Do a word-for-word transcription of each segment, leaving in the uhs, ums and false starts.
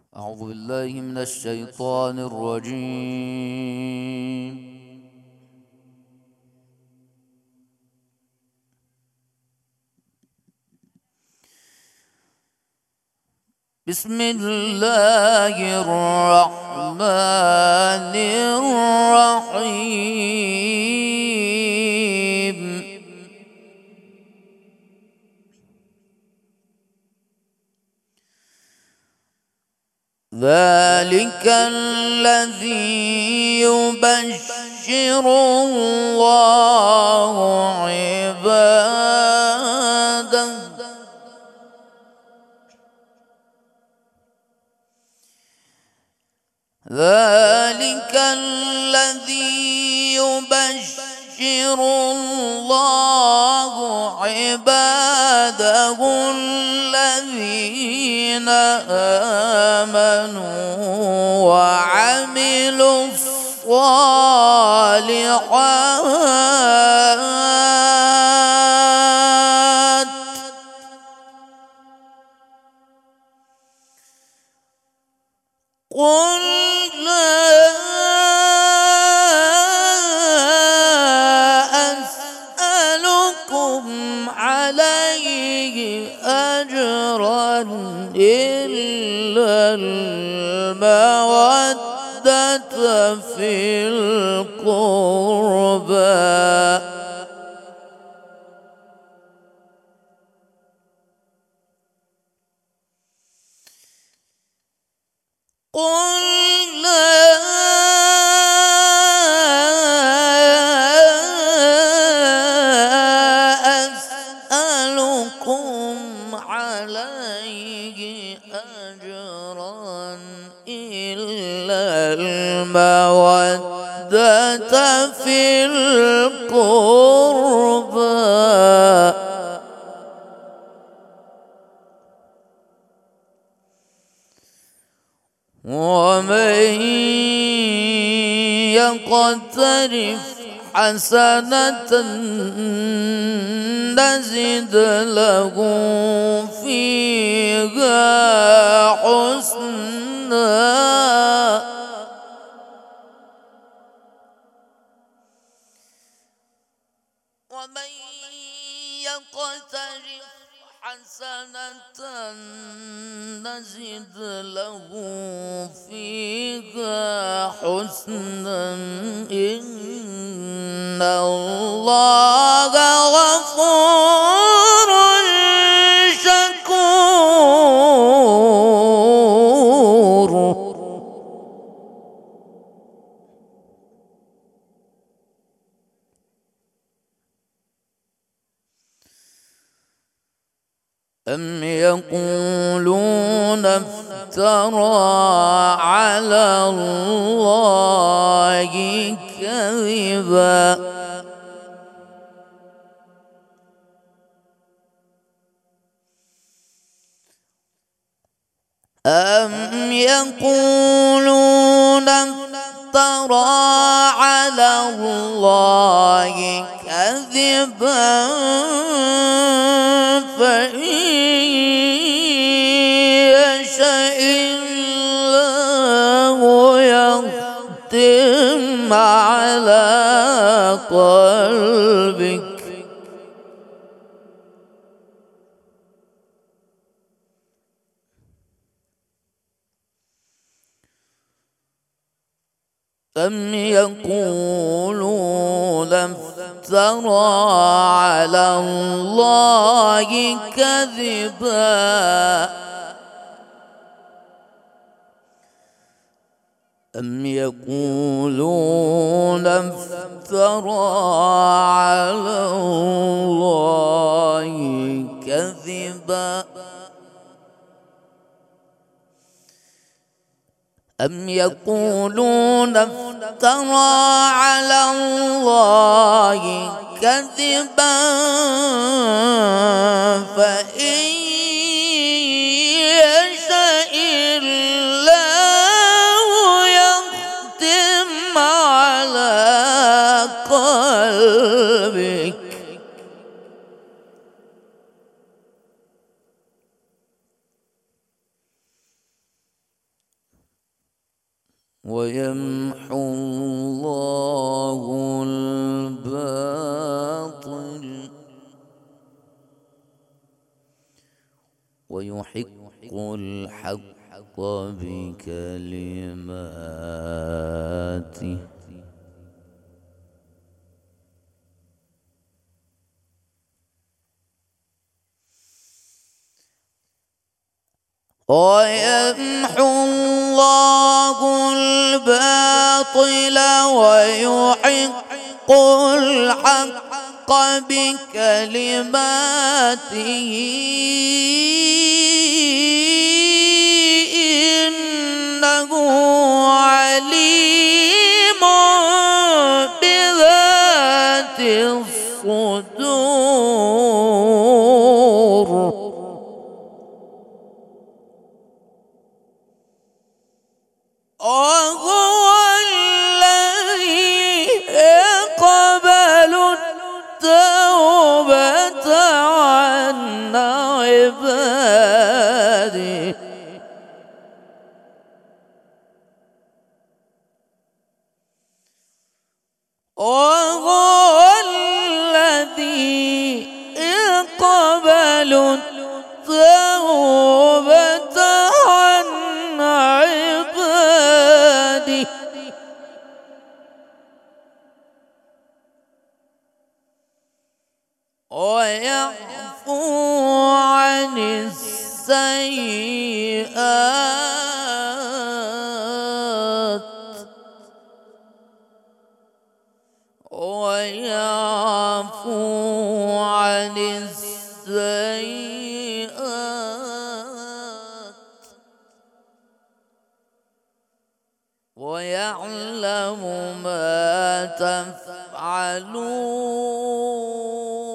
أعوذ بالله من الشيطان الرجيم. بسم الله الرحمن الرحيم. ذلك الذي يبشر الله عباده ذلك الذي يبشر الله عباده الذين آمنوا وعملوا الصالحات قل لا أسألكم عليه أجرا إلا المودة في القربى قل لا أسألكم عليه أجرا إلا المودة في القربى ومن يقترف حسنة نزد له فيها حسنا ومن يقترف حسنة نزد له فيها حسنا إن الله غفور شكور. أم يقولون افترى على الله كذبا أم يقولون افترى على الله كذبا فإن يشاء الله يختم على قلبك أم يقولون افترى على الله كذبا أم يقولون افترى على الله كذبا أم يقولون افترى على الله كذبا فإن يشاء الله يختم على قلبك ويمحو الله الباطل ويحق الحق بكلماته ويمحو الله الباطل ويحق الحق بكلماته إنه عليم بذات الصدور وهو الذي يقبل التوبة عن عباده وهو الذي يقبل التوبة عن عباده ويعفو عن السيئات ويعفو عن السيئات ويعلم ما تفعلون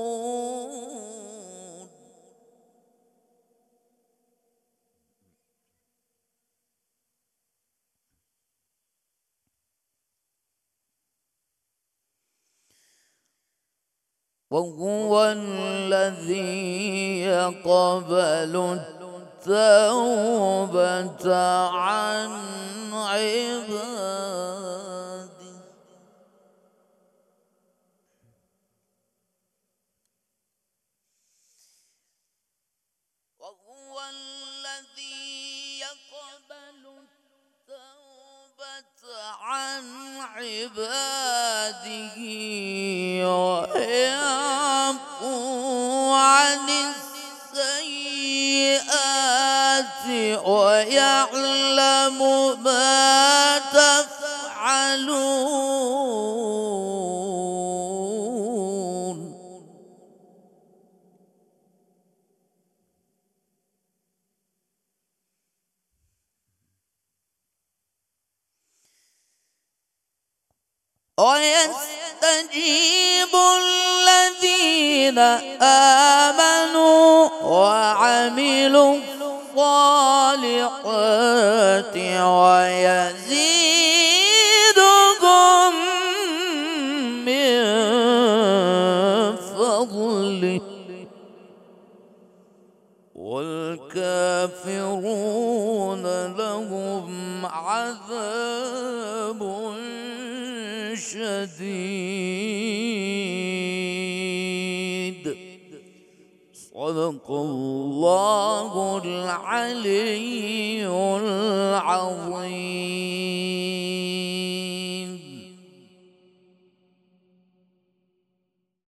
وهو الذي يقبل التوبة عن عباده وهو الذي يقبل التوبة عن عباده ويعفو عن السيئات ويعلم ما تفعلون ويستجيب الذين آمنوا وعملوا الصالحات ويزيدهم من فضله والكافرون لهم عذاب شديد صدق الله العلي العظيم.